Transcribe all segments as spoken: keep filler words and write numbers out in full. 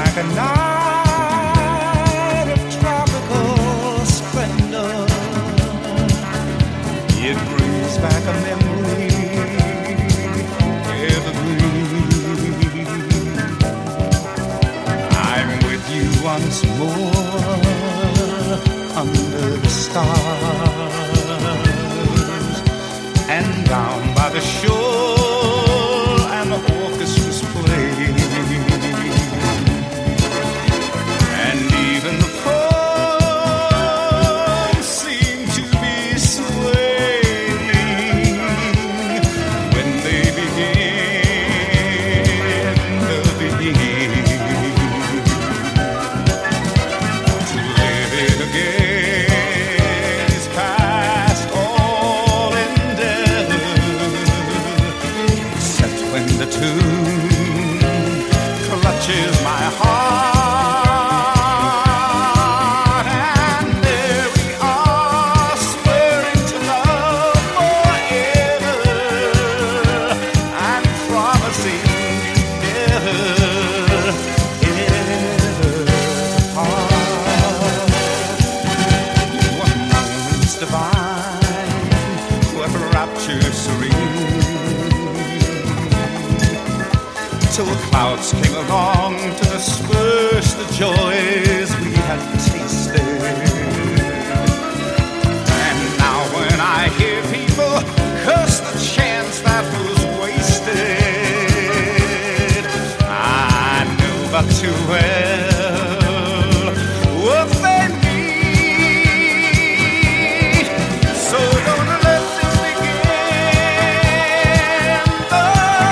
like a night of tropical splendor. It brings back a memory evergreen. I'm with you once more under the stars, and down by the shore and the orchestra's playing. Clouds came along to disperse the joys we had tasted. And now when I hear people curse the chance that was wasted, I know but too well what they need. So don't let them begin the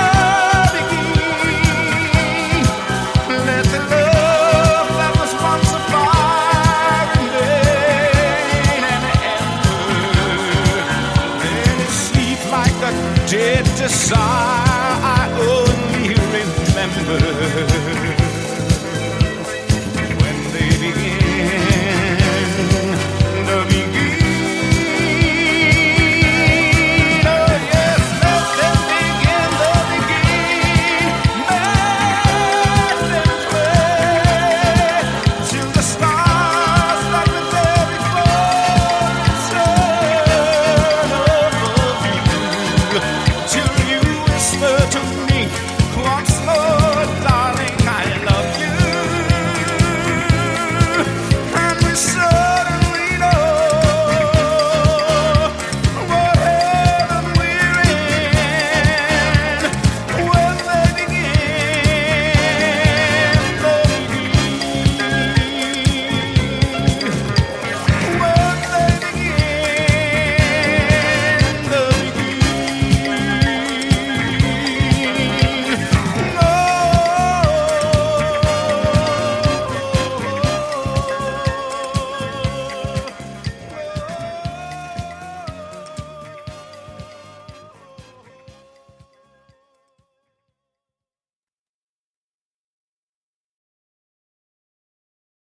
beginning. Let the love that was once a fire remain and ember. Let it sleep like a dead desire I only remember when they begin the begin. Oh yes, let them begin the begin. Let them play till the stars that were there before turn above you, till you whisper to me once more, darling.